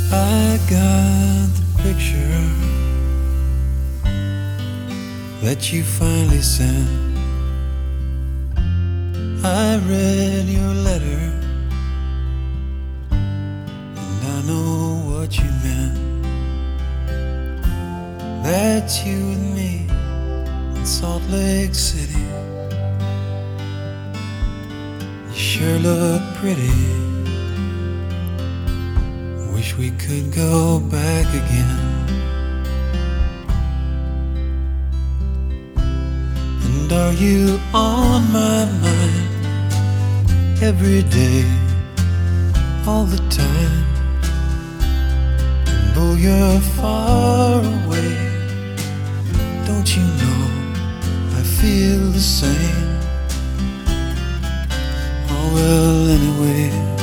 I got the picture that you finally sent. I read your letter, and I know what you meant. That's you and me in Salt Lake City. You sure look pretty. Wish we could go back again. And are you on my mind every day, all the time? And though you're far away, don't you know I feel the same? Oh well, anyway,